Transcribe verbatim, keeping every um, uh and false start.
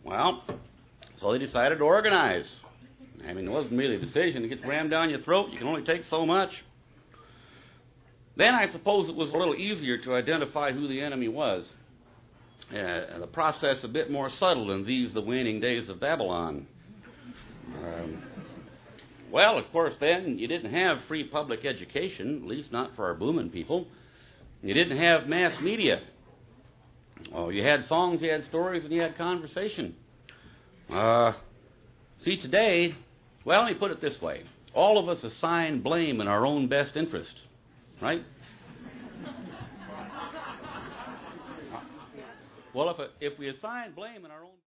Well, so they decided to organize. I mean, it wasn't really a decision. It gets rammed down your throat. You can only take so much. Then I suppose it was a little easier to identify who the enemy was. Uh, the process a bit more subtle in these, the waning days of Babylon. Um, well, of course, then, you didn't have free public education, at least not for our booming people. You didn't have mass media. Oh, you had songs, you had stories, and you had conversation. Uh, see, today, well, let me put it this way. All of us assign blame in our own best interest, right? Well, if, if we assign blame in our own